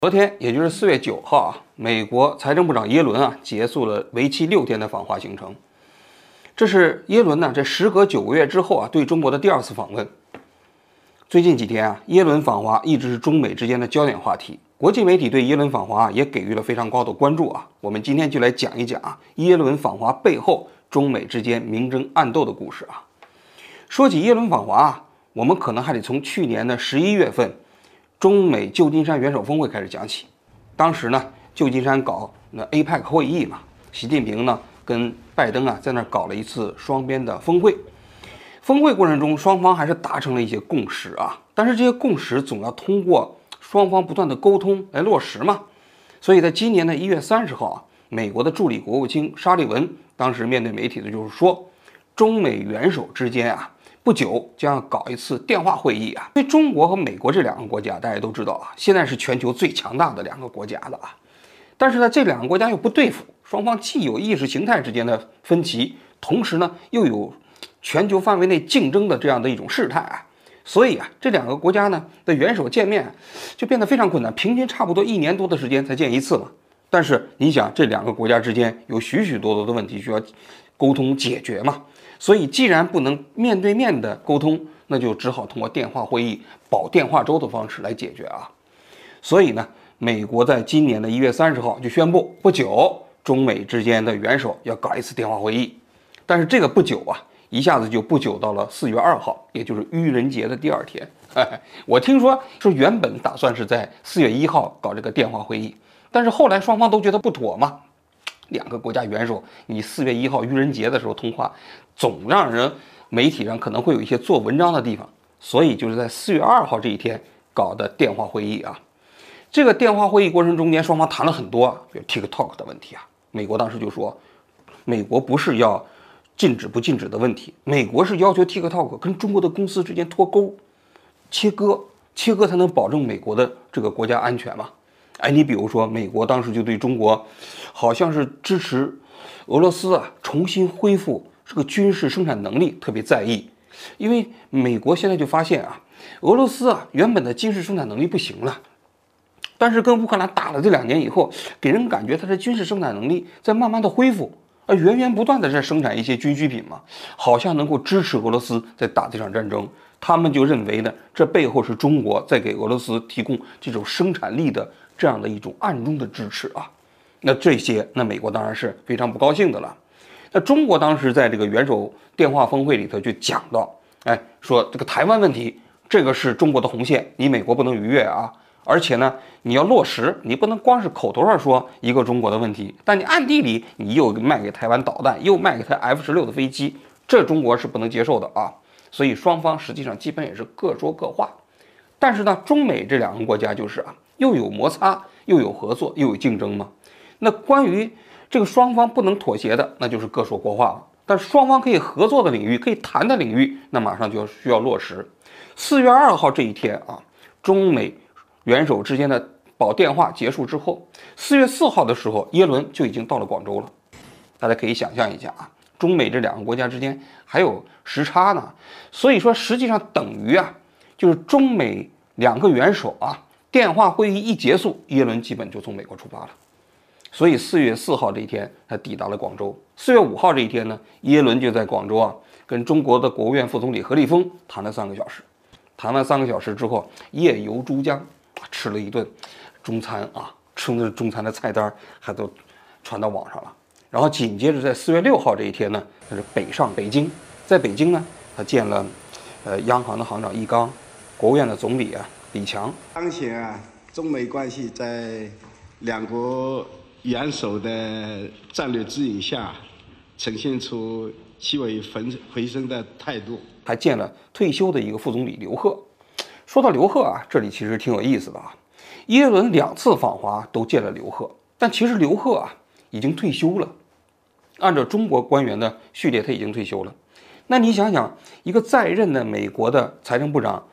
昨天，也就是4月9号啊，美国财政部长耶伦结束了为期6天的访华行程。这是耶伦这时隔9个月之后对中国的第2次访问。最近几天耶伦访华一直是中美之间的焦点话题，国际媒体对耶伦访华也给予了非常高的关注我们今天就来讲一讲耶伦访华背后中美之间明争暗斗的故事说起耶伦访华我们可能还得从去年的11月份中美旧金山元首峰会开始讲起。当时呢，旧金山搞那 APEC 会议嘛，习近平呢跟拜登在那搞了一次双边的峰会。峰会过程中，双方还是达成了一些共识但是这些共识总要通过双方不断的沟通来落实嘛。所以在今年的1月30号美国的助理国务卿沙利文当时面对媒体的就是说，中美元首之间不久将要搞一次电话会议因为中国和美国这2个国家大家都知道现在是全球最强大的2个国家的但是呢，这2个国家又不对付，双方既有意识形态之间的分歧，同时呢又有全球范围内竞争的这样的一种事态所以这2个国家呢的元首见面就变得非常困难，平均差不多1年多的时间才见一次嘛。但是你想，这2个国家之间有许许多多的问题需要沟通解决嘛。所以既然不能面对面的沟通，那就只好通过电话会议保电话粥的方式来解决所以呢，美国在今年的1月30号就宣布，不久中美之间的元首要搞一次电话会议。但是这个不久一下子就不久到了4月2号，也就是愚人节的第2天。我听说原本打算是在4月1号搞这个电话会议，但是后来双方都觉得不妥嘛。2个国家元首，你4月1号愚人节的时候通话，总让人媒体上可能会有一些做文章的地方，所以就是在4月2号这一天搞的电话会议这个电话会议过程中间，双方谈了很多，比如 TikTok 的问题美国当时就说，美国不是要禁止不禁止的问题，美国是要求 TikTok 跟中国的公司之间脱钩，切割才能保证美国的这个国家安全嘛。你比如说，美国当时就对中国，好像是支持俄罗斯重新恢复这个军事生产能力特别在意，因为美国现在就发现俄罗斯原本的军事生产能力不行了，但是跟乌克兰打了这2年以后，给人感觉它的军事生产能力在慢慢的恢复，源源不断的在生产一些军需品嘛，好像能够支持俄罗斯在打这场战争。他们就认为呢，这背后是中国在给俄罗斯提供这种生产力的这样的一种暗中的支持那这些，那美国当然是非常不高兴的了。那中国当时在这个元首电话峰会里头就讲到，说这个台湾问题，这个是中国的红线，你美国不能逾越而且呢，你要落实，你不能光是口头上说一个中国的问题，但你暗地里你又卖给台湾导弹，又卖给他 F-16的飞机，这中国是不能接受的所以双方实际上基本也是各说各话。但是呢，中美这2个国家就是又有摩擦，又有合作，又有竞争嘛。那关于这个双方不能妥协的，那就是各说各话了。但是双方可以合作的领域，可以谈的领域，那马上就需要落实。4月2号这一天中美元首之间的保电话结束之后，4月4号的时候，耶伦就已经到了广州了。大家可以想象一下中美这2个国家之间还有时差呢，所以说实际上等于就是中美2个元首电话会议一结束，耶伦基本就从美国出发了。所以4月4号这一天他抵达了广州。4月5号这一天呢，耶伦就在广州跟中国的国务院副总理何立峰谈了3个小时。谈完3个小时之后，夜游珠江，吃了一顿中餐吃的中餐的菜单还都传到网上了。然后紧接着在4月6号这一天呢，他是北上北京，在北京呢，他见了央行的行长易纲，国务院的总理李强。 当前中美关系在2国元首的战略指引下，呈现出极为回升的态度。 还见了退休的一个副总理刘鹤。说到刘鹤这里其实挺有意思的耶伦2次访华都见了刘鹤，但其实刘鹤已经退休了。按照中国官员的序列，他已经退休了。那你想想，一个在任的美国的财政部长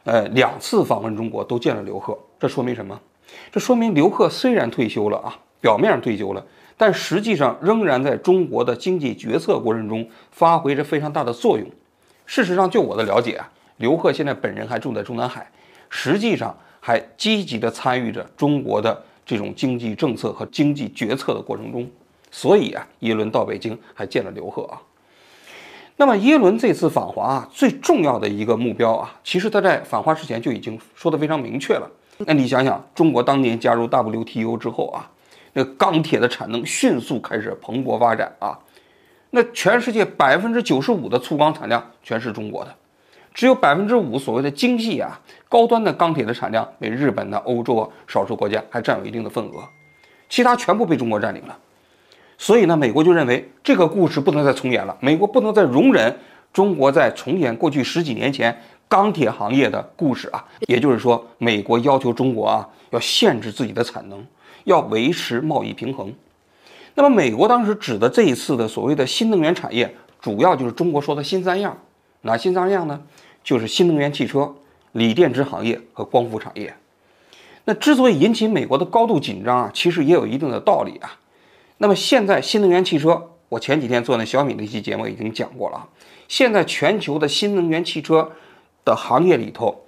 ，2次访问中国都见了刘鹤，这说明什么？这说明刘鹤虽然退休了表面上退休了，但实际上仍然在中国的经济决策过程中发挥着非常大的作用。事实上，就我的了解刘鹤现在本人还住在中南海，实际上还积极地参与着中国的这种经济政策和经济决策的过程中。所以啊，耶伦到北京还见了刘鹤啊。那么耶伦这次访华啊，最重要的一个目标啊，其实他在访华之前就已经说得非常明确了。那你想想，中国当年加入 WTO 之后啊，那钢铁的产能迅速开始蓬勃发展啊。那全世界95%的粗钢产量全是中国的，只有5%所谓的精细啊、高端的钢铁的产量被日本、欧洲啊少数国家还占有一定的份额，其他全部被中国占领了。所以呢，美国就认为这个故事不能再重演了，美国不能再容忍中国在重演过去10几年前钢铁行业的故事啊。也就是说，美国要求中国啊要限制自己的产能，要维持贸易平衡。那么美国当时指的这一次的所谓的新能源产业，主要就是中国说的新三样。哪新三样呢？就是新能源汽车、锂电池行业和光伏产业。那之所以引起美国的高度紧张啊，其实也有一定的道理啊。那么现在新能源汽车，我前几天做那小米的一期节目已经讲过了。现在全球的新能源汽车的行业里头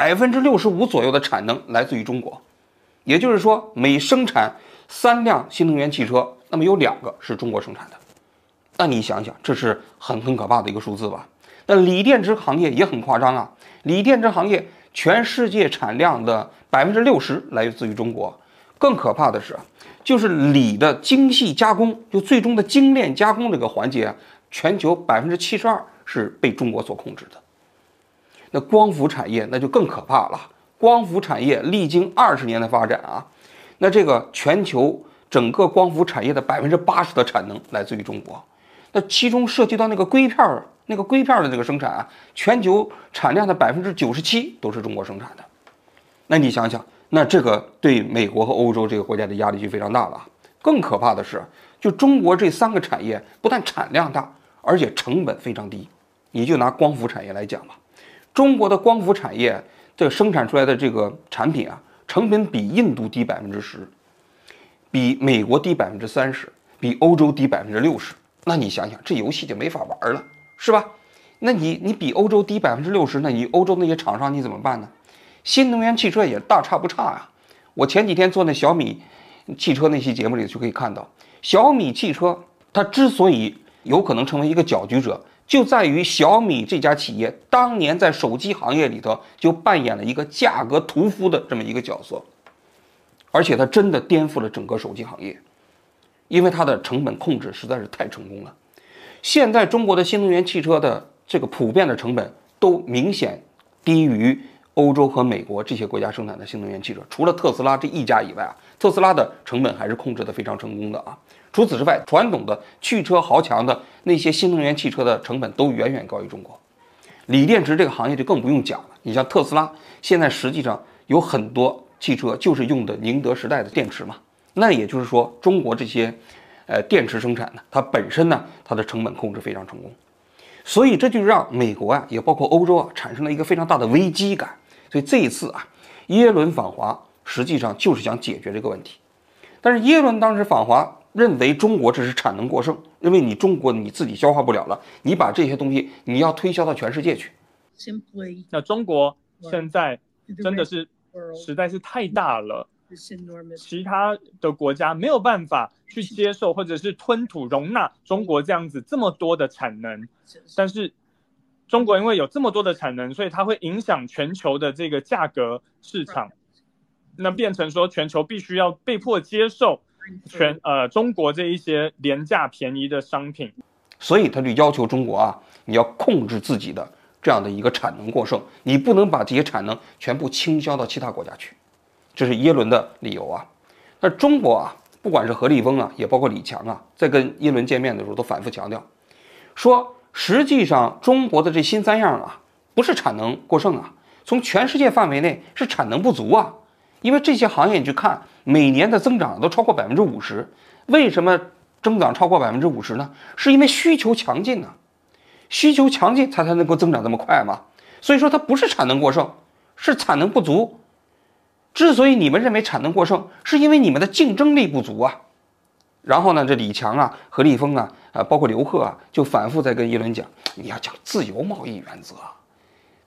，65%左右的产能来自于中国，也就是说，每生产3辆新能源汽车，那么有2个是中国生产的。那你想想，这是很可怕的一个数字吧？那锂电池行业也很夸张啊，锂电池行业全世界产量的60%来自于中国。更可怕的是，就是锂的精细加工，就最终的精炼加工这个环节啊，全球72%是被中国所控制的。那光伏产业那就更可怕了，光伏产业历经20年的发展啊，那这个全球整个光伏产业的80%的产能来自于中国，那其中涉及到那个硅片的这个生产啊，全球产量的97%都是中国生产的。那你想想，那这个对美国和欧洲这个国家的压力就非常大了。更可怕的是，就中国这3个产业不但产量大，而且成本非常低。你就拿光伏产业来讲吧，中国的光伏产业这生产出来的这个产品啊，成本比印度低10%，比美国低30%，比欧洲低60%。那你想想，这游戏就没法玩了，是吧？那你比欧洲低60%，那你欧洲那些厂商你怎么办呢？新能源汽车也大差不差啊。我前几天做那小米汽车那期节目里就可以看到，小米汽车它之所以有可能成为一个搅局者，就在于小米这家企业当年在手机行业里头就扮演了一个价格屠夫的这么一个角色，而且它真的颠覆了整个手机行业，因为它的成本控制实在是太成功了。现在中国的新能源汽车的这个普遍的成本都明显低于欧洲和美国这些国家生产的新能源汽车，除了特斯拉这一家以外啊，特斯拉的成本还是控制的非常成功的啊。除此之外，传统的汽车豪强的那些新能源汽车的成本都远远高于中国。锂电池这个行业就更不用讲了，你像特斯拉现在实际上有很多汽车就是用的宁德时代的电池嘛，那也就是说中国这些电池生产呢，它本身呢它的成本控制非常成功，所以这就让美国啊也包括欧洲啊产生了一个非常大的危机感。所以这一次啊，耶伦访华实际上就是想解决这个问题。但是耶伦当时访华认为中国这是产能过剩，认为你中国你自己消化不了了，你把这些东西你要推销到全世界去。 那中国现在真的是实在是太大了，其他的国家没有办法去接受或者是吞吐容纳中国这样子这么多的产能，但是中国因为有这么多的产能，所以它会影响全球的这个价格市场，那变成说全球必须要被迫接受中国这一些廉价便宜的商品， 所以他就要求中国啊，你要控制自己的这样的一个产能过剩，你不能把这些产能全部倾销到其他国家去，这是耶伦的理由啊。那中国啊，不管是何立峰啊，也包括李强啊，在跟耶伦见面的时候都反复强调，说实际上中国的这新三样啊，不是产能过剩啊，从全世界范围内是产能不足啊。因为这些行业你去看，每年的增长都超过50%，为什么增长超过50%呢？是因为需求强劲啊，需求强劲才能够增长这么快嘛。所以说它不是产能过剩，是产能不足。之所以你们认为产能过剩，是因为你们的竞争力不足啊。然后呢，这李强啊、何立峰啊、包括刘鹤啊，就反复在跟耶伦讲，你要讲自由贸易原则，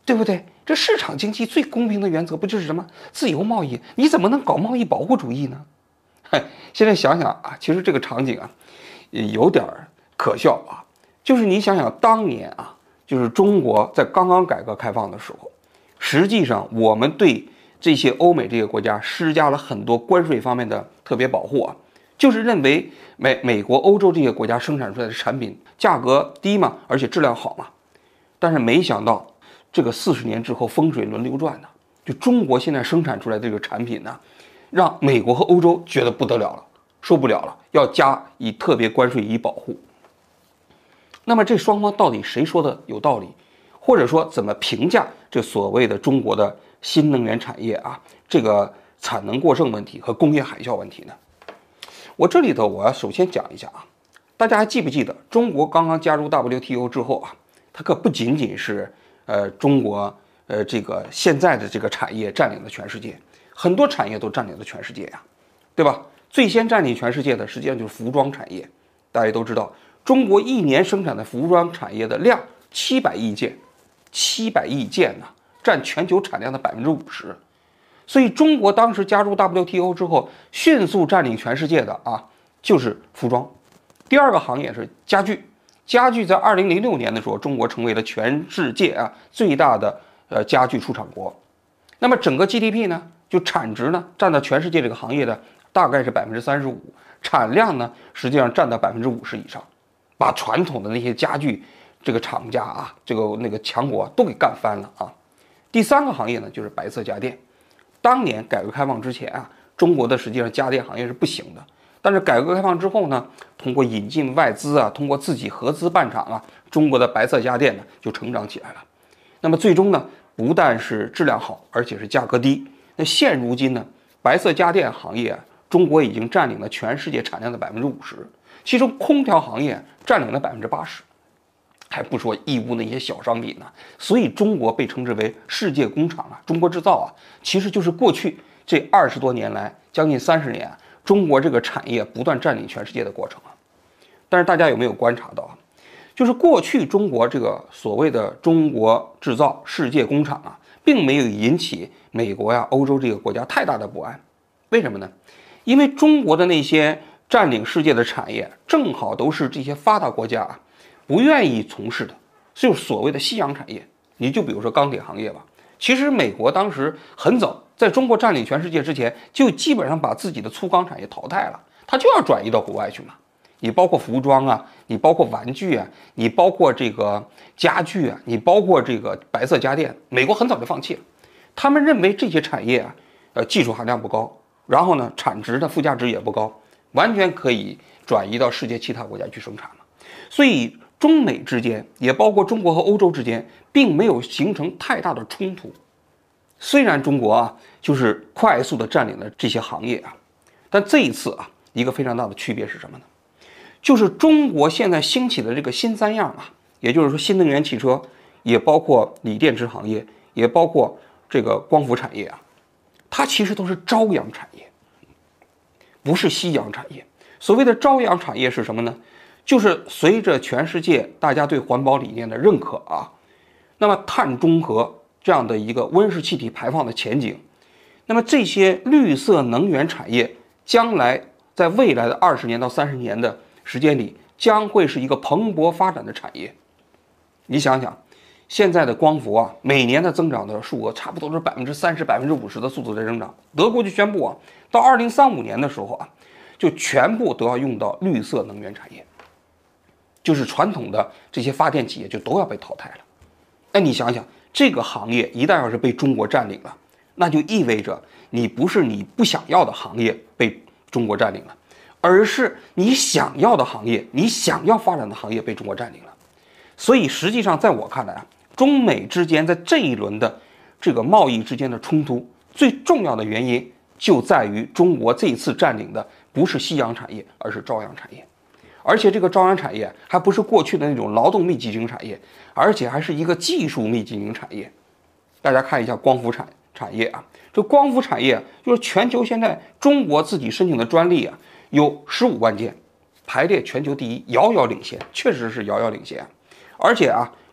对不对？这市场经济最公平的原则不就是什么自由贸易？你怎么能搞贸易保护主义呢？现在想想啊，其实这个场景啊，有点可笑啊。就是你想想，当年啊，就是中国在刚刚改革开放的时候，实际上我们对这些欧美这些国家施加了很多关税方面的特别保护啊，就是认为美国、欧洲这些国家生产出来的产品价格低嘛，而且质量好嘛。但是没想到，这个40年之后风水轮流转呢，就中国现在生产出来的这个产品呢，让美国和欧洲觉得不得了了，受不了了，要加以特别关税以保护。那么这双方到底谁说的有道理，或者说怎么评价这所谓的中国的新能源产业啊，这个产能过剩问题和工业海啸问题呢？我这里头我要首先讲一下啊，大家还记不记得中国刚刚加入 WTO 之后啊，它可不仅仅是中国这个现在的这个产业占领了全世界，很多产业都占领了全世界呀，对吧？最先占领全世界的实际上就是服装产业，大家都知道。中国一年生产的服装产业的量700亿件，700亿件呢，占全球产量的50%。所以中国当时加入 WTO 之后，迅速占领全世界的啊，就是服装。第二个行业是家具，家具在2006年的时候，中国成为了全世界啊最大的家具出产国。那么整个 GDP 呢，就产值呢，占到全世界这个行业的大概是35%，产量呢，实际上占到50%以上。把传统的那些家具这个厂家啊，那个强国都给干翻了啊。第三个行业呢，就是白色家电。当年改革开放之前啊，中国的实际上家电行业是不行的。但是改革开放之后呢，通过引进外资啊，通过自己合资办厂啊，中国的白色家电呢就成长起来了。那么最终呢，不但是质量好，而且是价格低。那现如今呢，白色家电行业啊，中国已经占领了全世界产量的50%。其中空调行业占领了80%，还不说义乌那些小商品呢。所以中国被称之为世界工厂啊，中国制造啊，其实就是过去这20多年来，将近30年啊，中国这个产业不断占领全世界的过程啊。但是大家有没有观察到啊？就是过去中国这个所谓的中国制造世界工厂啊，并没有引起美国呀、欧洲这个国家太大的不安。为什么呢？因为中国的那些占领世界的产业，正好都是这些发达国家啊不愿意从事的，就是所谓的夕阳产业。你就比如说钢铁行业吧，其实美国当时很早在中国占领全世界之前，就基本上把自己的粗钢产业淘汰了，它就要转移到国外去嘛。你包括服装啊，你包括玩具啊，你包括这个家具啊，你包括这个白色家电，美国很早就放弃了。他们认为这些产业啊，技术含量不高，然后呢，产值的附加值也不高。完全可以转移到世界其他国家去生产了，所以中美之间，也包括中国和欧洲之间，并没有形成太大的冲突。虽然中国啊，就是快速的占领了这些行业啊，但这一次啊，一个非常大的区别是什么呢？就是中国现在兴起的这个新三样啊，也就是说新能源汽车，也包括锂电池行业，也包括这个光伏产业啊，它其实都是朝阳产业。不是夕阳产业。所谓的朝阳产业是什么呢？就是随着全世界大家对环保理念的认可啊，那么碳中和这样的一个温室气体排放的前景，那么这些绿色能源产业将来在未来的20年到30年的时间里，将会是一个蓬勃发展的产业。你想想，现在的光伏啊，每年的增长的数额差不多是30%、50%的速度在增长。德国就宣布啊，到2035年的时候啊，就全部都要用到绿色能源产业，就是传统的这些发电企业就都要被淘汰了。那你想想，这个行业一旦要是被中国占领了，那就意味着你不是你不想要的行业被中国占领了，而是你想要的行业、你想要发展的行业被中国占领了。所以实际上在我看来啊，中美之间在这一轮的这个贸易之间的冲突，最重要的原因就在于中国这一次占领的不是夕阳产业，而是朝阳产业。而且这个朝阳产业还不是过去的那种劳动密集型产业，而且还是一个技术密集型产业。大家看一下光伏产业啊，这光伏产业就是全球现在中国自己申请的专利啊，有15万件，排列全球第一，遥遥领先，确实是遥遥领先。而且啊，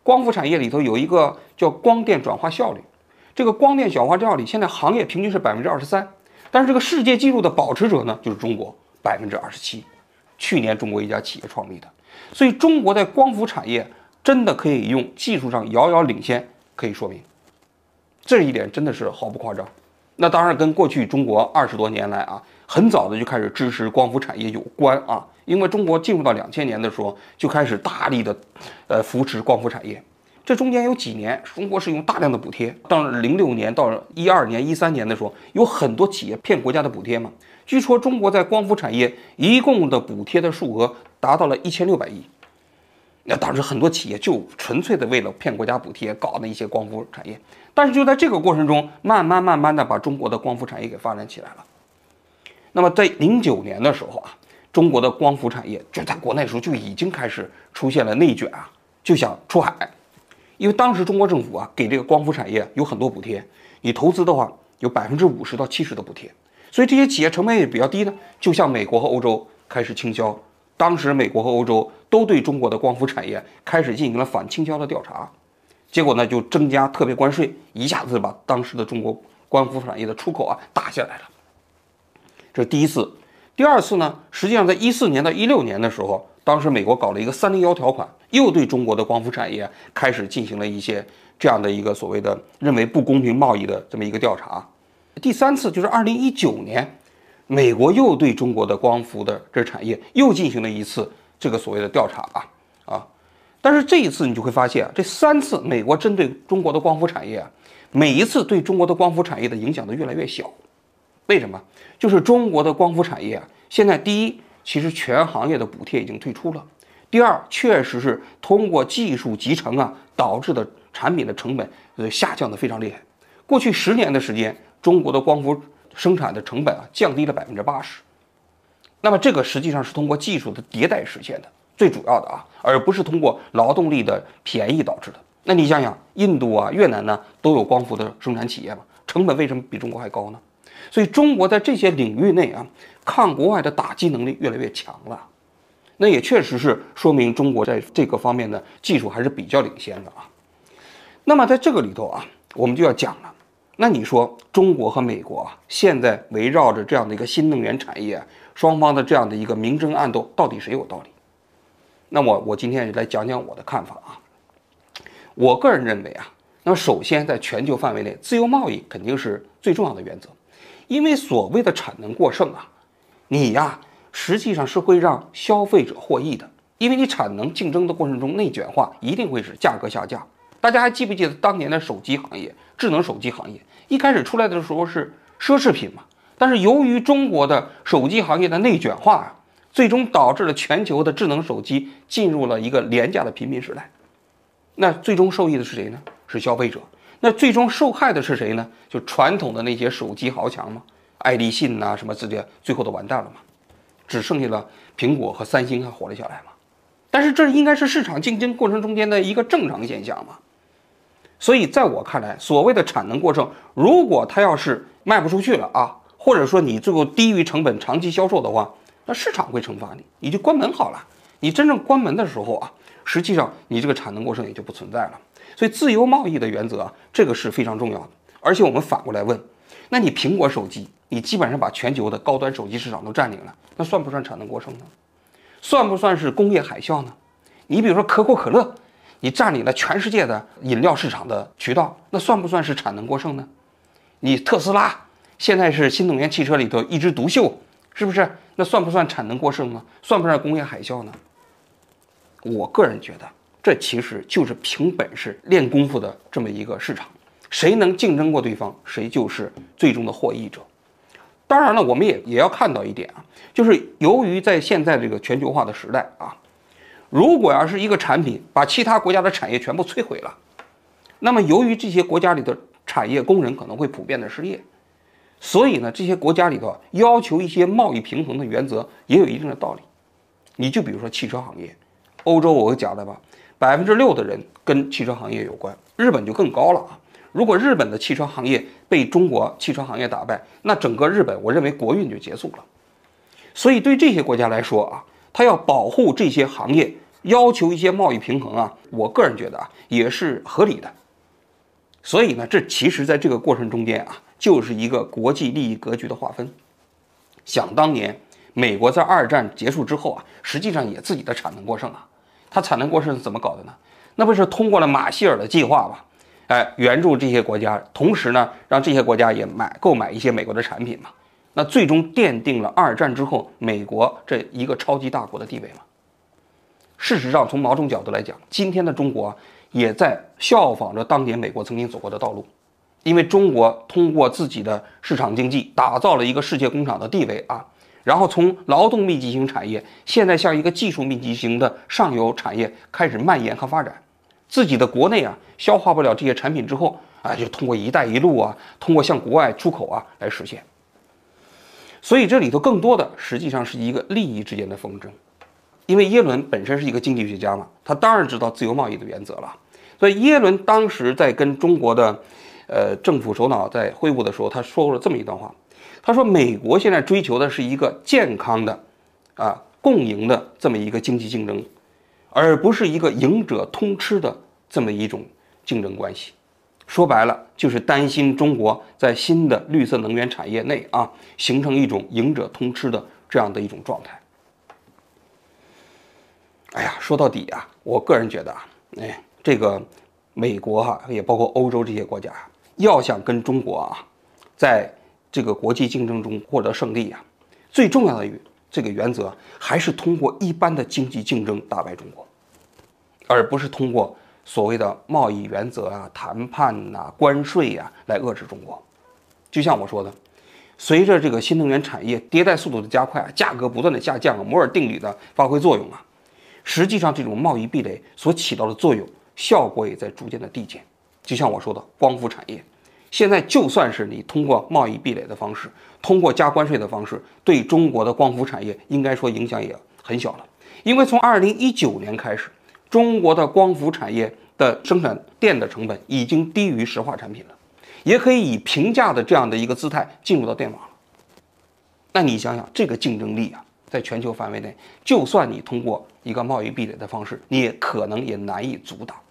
光伏产业里头有一个叫光电转化效率，这个光电转化效率现在行业平均是23%，但是这个世界纪录的保持者呢就是中国27%，去年中国一家企业创立的，所以中国在光伏产业真的可以用技术上遥遥领先，可以说明这一点真的是毫不夸张。那当然跟过去中国20多年来啊，很早的就开始支持光伏产业有关啊，因为中国进入到2000年的时候就开始大力的扶持光伏产业。这中间有几年，中国是用大量的补贴，到06年到12年、13年的时候，有很多企业骗国家的补贴嘛。据说中国在光伏产业一共的补贴的数额达到了1600亿。那当时很多企业就纯粹的为了骗国家补贴搞的一些光伏产业，但是就在这个过程中，慢慢的把中国的光伏产业给发展起来了。那么在09年的时候啊，中国的光伏产业就在国内的时候就已经开始出现了内卷啊，就想出海。因为当时中国政府啊给这个光伏产业有很多补贴，你投资的话有50%到70%的补贴，所以这些企业成本也比较低呢，就向美国和欧洲开始倾销。当时美国和欧洲都对中国的光伏产业开始进行了反倾销的调查，结果呢就增加特别关税，一下子把当时的中国光伏产业的出口啊打下来了。这是第一次。第二次呢，实际上在14年到16年的时候，当时美国搞了一个301条款，又对中国的光伏产业开始进行了一些这样的一个所谓的认为不公平贸易的这么一个调查。第三次就是2019年，美国又对中国的光伏的这产业又进行了一次这个所谓的调查啊。但是这一次你就会发现啊，这3次美国针对中国的光伏产业啊，每一次对中国的光伏产业的影响都越来越小。为什么？就是中国的光伏产业啊，现在第一，其实全行业的补贴已经退出了；第二，确实是通过技术集成啊导致的产品的成本下降的非常厉害。过去10年的时间，中国的光伏生产的成本啊降低了80%。那么这个实际上是通过技术的迭代实现的，最主要的啊，而不是通过劳动力的便宜导致的。那你想想，印度啊、越南呢都有光伏的生产企业嘛，成本为什么比中国还高呢？所以中国在这些领域内啊，抗国外的打击能力越来越强了。那也确实是说明中国在这个方面的技术还是比较领先的啊。那么在这个里头啊，我们就要讲了。那你说中国和美国啊，现在围绕着这样的一个新能源产业，双方的这样的一个明争暗斗，到底谁有道理？那么我今天就来讲讲我的看法啊。我个人认为啊，那么首先在全球范围内，自由贸易肯定是最重要的原则。因为所谓的产能过剩啊，你呀实际上是会让消费者获益的，因为你产能竞争的过程中内卷化一定会使价格下降。大家还记不记得当年的手机行业，智能手机行业一开始出来的时候是奢侈品嘛，但是由于中国的手机行业的内卷化啊，最终导致了全球的智能手机进入了一个廉价的平民时代。那最终受益的是谁呢？是消费者。那最终受害的是谁呢？就传统的那些手机豪强嘛，爱立信呐、什么之类，最后都完蛋了嘛，只剩下了苹果和三星还活了下来嘛。但是这应该是市场竞争过程中间的一个正常现象嘛。所以在我看来，所谓的产能过剩，如果它要是卖不出去了啊，或者说你最后低于成本长期销售的话，那市场会惩罚你，你就关门好了。你真正关门的时候啊，实际上你这个产能过剩也就不存在了。所以自由贸易的原则啊，这个是非常重要的。而且我们反过来问，那你苹果手机，你基本上把全球的高端手机市场都占领了，那算不算产能过剩呢？算不算是工业海啸呢？你比如说可口可乐，你占领了全世界的饮料市场的渠道，那算不算是产能过剩呢？你特斯拉现在是新能源汽车里头一枝独秀，是不是？那算不算产能过剩呢？算不算工业海啸呢？我个人觉得，这其实就是凭本事练功夫的这么一个市场，谁能竞争过对方，谁就是最终的获益者。当然了，我们也要看到一点啊，就是由于在现在这个全球化的时代啊，如果要是一个产品把其他国家的产业全部摧毁了，那么由于这些国家里的产业工人可能会普遍的失业，所以呢，这些国家里头要求一些贸易平衡的原则也有一定的道理。你就比如说汽车行业，欧洲我讲的吧，6%的人跟汽车行业有关，日本就更高了啊。如果日本的汽车行业被中国汽车行业打败，那整个日本我认为国运就结束了。所以对这些国家来说啊，它要保护这些行业要求一些贸易平衡啊，我个人觉得啊也是合理的。所以呢，这其实在这个过程中间啊，就是一个国际利益格局的划分。想当年，美国在二战结束之后啊，实际上也自己的产能过剩啊。它产能过剩是怎么搞的呢？那不是通过了马歇尔的计划吧？援助这些国家，同时呢，让这些国家也购买一些美国的产品嘛。那最终奠定了二战之后美国这一个超级大国的地位嘛。事实上，从某种角度来讲，今天的中国也在效仿着当年美国曾经走过的道路，因为中国通过自己的市场经济打造了一个世界工厂的地位啊，然后从劳动密集型产业，现在向一个技术密集型的上游产业开始蔓延和发展。自己的国内啊消化不了这些产品之后啊，就通过一带一路啊，通过向国外出口啊来实现。所以这里头更多的实际上是一个利益之间的纷争。因为耶伦本身是一个经济学家嘛，他当然知道自由贸易的原则了。所以耶伦当时在跟中国的政府首脑在会晤的时候，他说了这么一段话，他说美国现在追求的是一个健康的共赢的这么一个经济竞争，而不是一个赢者通吃的这么一种竞争关系。说白了就是担心中国在新的绿色能源产业内啊，形成一种赢者通吃的这样的一种状态。哎呀，说到底啊，我个人觉得啊，这个美国也包括欧洲这些国家，要想跟中国啊，在这个国际竞争中获得胜利啊，最重要的这个原则还是通过一般的经济竞争打败中国，而不是通过所谓的贸易原则啊、谈判啊、关税啊来遏制中国。就像我说的，随着这个新能源产业迭代速度的加快，价格不断的下降，摩尔定律的发挥作用啊，实际上这种贸易壁垒所起到的作用效果也在逐渐的递减。就像我说的光伏产业，现在就算是你通过贸易壁垒的方式，通过加关税的方式，对中国的光伏产业应该说影响也很小了。因为从2019年开始，中国的光伏产业的生产电的成本已经低于石化产品了，也可以以平价的这样的一个姿态进入到电网了。那你想想这个竞争力啊，在全球范围内，就算你通过一个贸易壁垒的方式，你也可能也难以阻挡。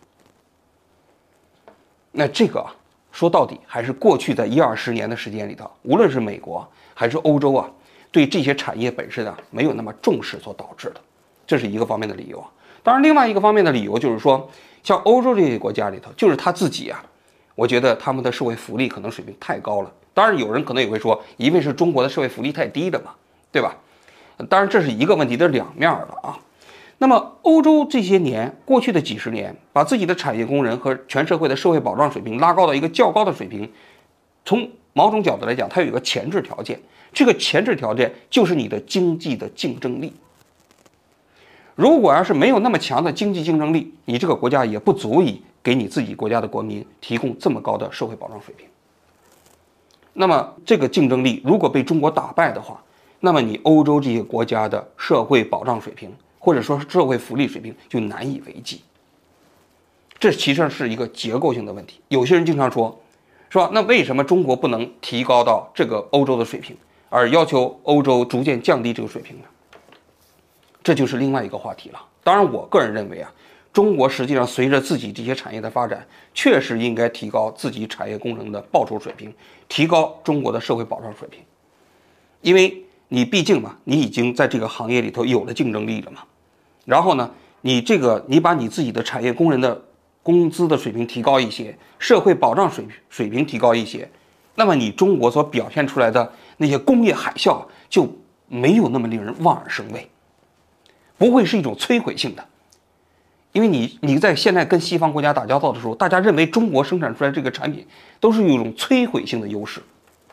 那这个说到底还是过去在10-20年的时间里头，无论是美国还是欧洲啊，对这些产业本身啊没有那么重视所导致的，这是一个方面的理由啊。当然，另外一个方面的理由就是说，像欧洲这些国家里头，就是他自己啊，我觉得他们的社会福利可能水平太高了。当然，有人可能也会说，因为是中国的社会福利太低了嘛，对吧？当然，这是一个问题的两面了啊。那么，欧洲这些年过去的几十年，把自己的产业工人和全社会的社会保障水平拉高到一个较高的水平，从某种角度来讲，它有一个前置条件，这个前置条件就是你的经济的竞争力。如果要是没有那么强的经济竞争力，你这个国家也不足以给你自己国家的国民提供这么高的社会保障水平。那么这个竞争力如果被中国打败的话，那么你欧洲这些国家的社会保障水平或者说社会福利水平就难以为继。这其实是一个结构性的问题。有些人经常说那为什么中国不能提高到这个欧洲的水平，而要求欧洲逐渐降低这个水平呢？这就是另外一个话题了。当然，我个人认为啊，中国实际上随着自己这些产业的发展，确实应该提高自己产业工人的报酬水平，提高中国的社会保障水平。因为你毕竟嘛，你已经在这个行业里头有了竞争力了嘛。然后呢，你把你自己的产业工人的工资的水平提高一些，社会保障水平提高一些，那么你中国所表现出来的那些工业海啸就没有那么令人望而生畏，不会是一种摧毁性的。因为你在现在跟西方国家打交道的时候，大家认为中国生产出来这个产品都是有一种摧毁性的优势。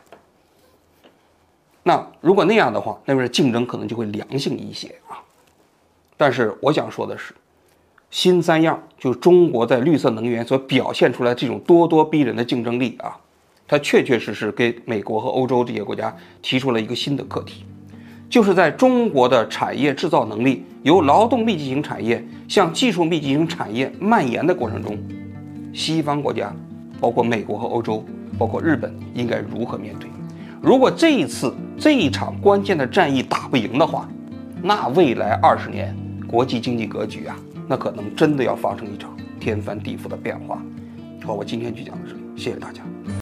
那如果那样的话，那边竞争可能就会良性一些啊。但是我想说的是，新三样就是中国在绿色能源所表现出来这种咄咄逼人的竞争力啊，它确确实实给美国和欧洲这些国家提出了一个新的课题，就是在中国的产业制造能力由劳动密集型产业向技术密集型产业蔓延的过程中，西方国家包括美国和欧洲包括日本应该如何面对。如果这一场关键的战役打不赢的话，那未来20年国际经济格局啊那可能真的要发生一场天翻地覆的变化。好，我今天就讲到这里，谢谢大家。